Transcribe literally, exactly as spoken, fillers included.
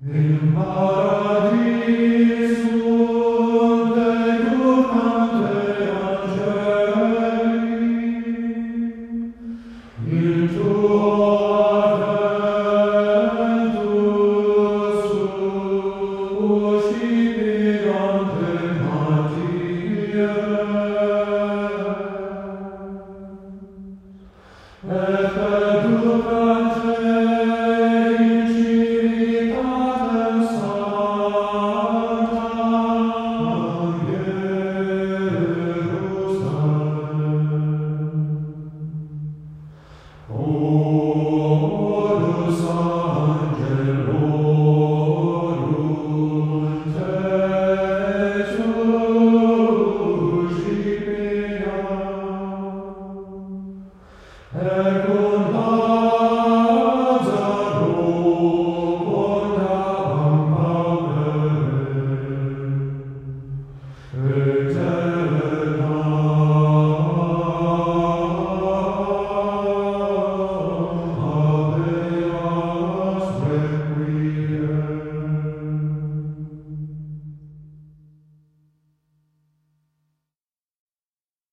In paradisum decurrante angeli, in tuo adventus suscipirante Maria, et educante in civitate sancta Jerusalem. Orus angelorum te suscipiam, ecum Lazarum quod ambavere, et